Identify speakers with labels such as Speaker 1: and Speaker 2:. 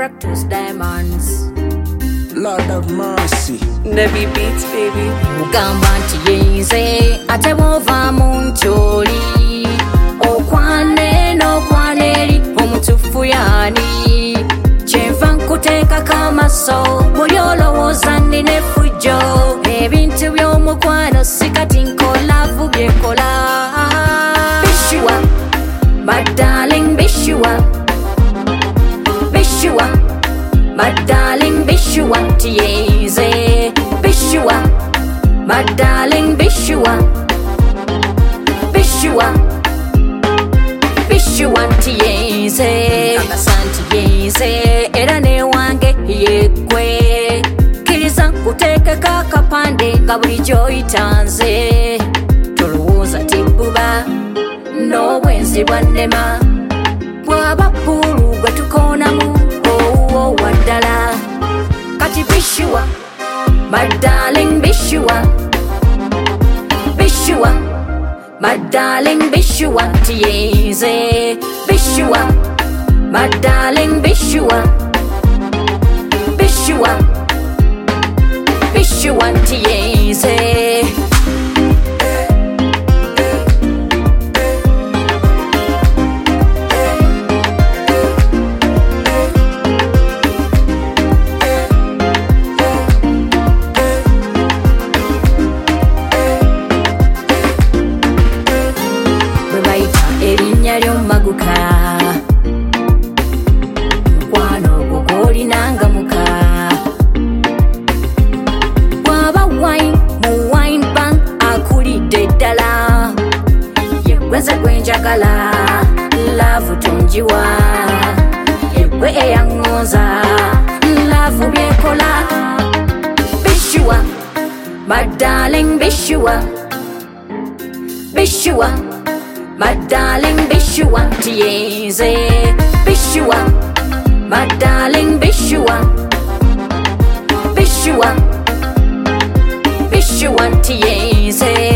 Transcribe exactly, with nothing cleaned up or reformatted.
Speaker 1: Fractals Diamonds.
Speaker 2: Lord of mercy.
Speaker 3: Nebi Beats, baby.
Speaker 1: Mugamba nti yenze ate bw'ova mu nkyoli okwane n'okwane eri omutuufu yaani kyenva nkuteekako amaso buli olowooza nnina effujjo ebintu by'omukwano si kati nkolavu byekola. Bishua, my darling Bishua, Bishua, my darling Bishua nti yenze Bishua, my darling Bishua, Bishua, Bishua nti yenze kakasa nti yenze era newange yegwe kkiriza nkuteekeko akapande nga bulijjo oyitanze tolowooza tibbuba n'obwenzi bwannema bw'aba bbulu gwe tukoonamu owuwo waddala kati Bishua, my darling Bishua, Bishua, my darling Bishua nti yenze Bishua, my darling Bishua, Bishua, Bishua nti yenze. Erinnya ly'omaguka mukwano ogwo gw'olinanga muka bw'aba wine mu wine bank akulidde ddala yegwe nze gwe njagala laavu tungiwa yegwe eyaŋŋonza laavu byekola. Bishua, my darling Bishua, Bishua, my darling Bishua nti yenze Bishua, my darling Bishua, Bishua, Bishua nti yenze.